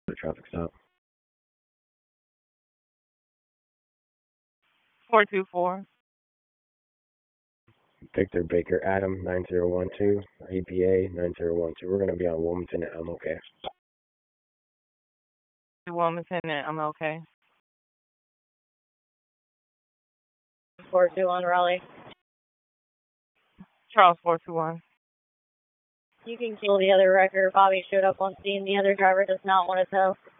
The traffic stop. 424. Victor Baker Adam 9012 EPA 9012. We're gonna be on Wilmington and I'm okay. Wilmington and I'm okay. 421 Raleigh. Charles 421. You can kill the other wrecker. Bobby showed up on scene. The other driver does not want to tow.